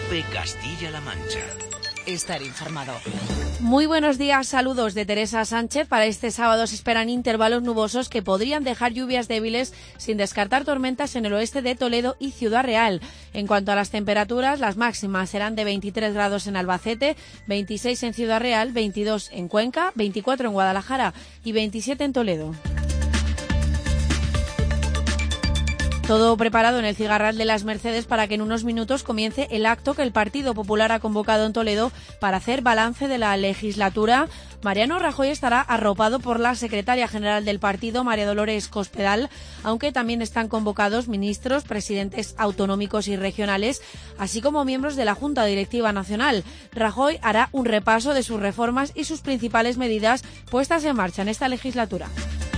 COPE Castilla-La Mancha. Estar informado. Muy buenos días, saludos de Teresa Sánchez. Para este sábado se esperan intervalos nubosos que podrían dejar lluvias débiles, sin descartar tormentas en el oeste de Toledo y Ciudad Real. En cuanto a las temperaturas, las máximas serán de 23 grados en Albacete, 26 en Ciudad Real, 22 en Cuenca, 24 en Guadalajara y 27 en Toledo. Todo preparado en el Cigarral de las Mercedes para que en unos minutos comience el acto que el Partido Popular ha convocado en Toledo para hacer balance de la legislatura. Mariano Rajoy estará arropado por la secretaria general del partido, María Dolores Cospedal, aunque también están convocados ministros, presidentes autonómicos y regionales, así como miembros de la Junta Directiva Nacional. Rajoy hará un repaso de sus reformas y sus principales medidas puestas en marcha en esta legislatura.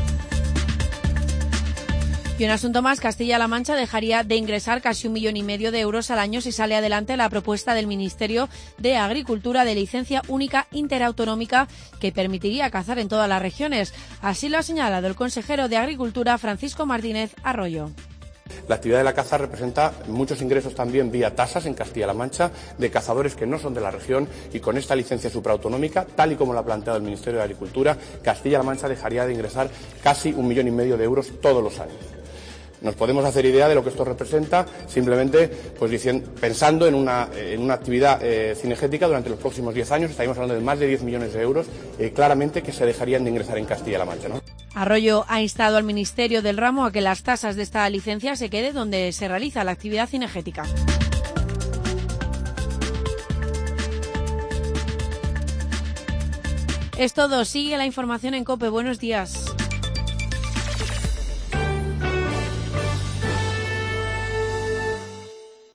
Y un asunto más, Castilla-La Mancha dejaría de ingresar casi 1,5 millones de euros al año si sale adelante la propuesta del Ministerio de Agricultura de licencia única interautonómica que permitiría cazar en todas las regiones. Así lo ha señalado el consejero de Agricultura, Francisco Martínez Arroyo. La actividad de la caza representa muchos ingresos también vía tasas en Castilla-La Mancha de cazadores que no son de la región, y con esta licencia supraautonómica, tal y como lo ha planteado el Ministerio de Agricultura, Castilla-La Mancha dejaría de ingresar casi 1,5 millones de euros todos los años. Nos podemos hacer idea de lo que esto representa simplemente pensando en una actividad cinegética durante los próximos 10 años. Estaríamos hablando de más de 10 millones de euros claramente que se dejarían de ingresar en Castilla-La Mancha, ¿no? Arroyo ha instado al Ministerio del Ramo a que las tasas de esta licencia se queden donde se realiza la actividad cinegética. Es todo. Sigue la información en COPE. Buenos días.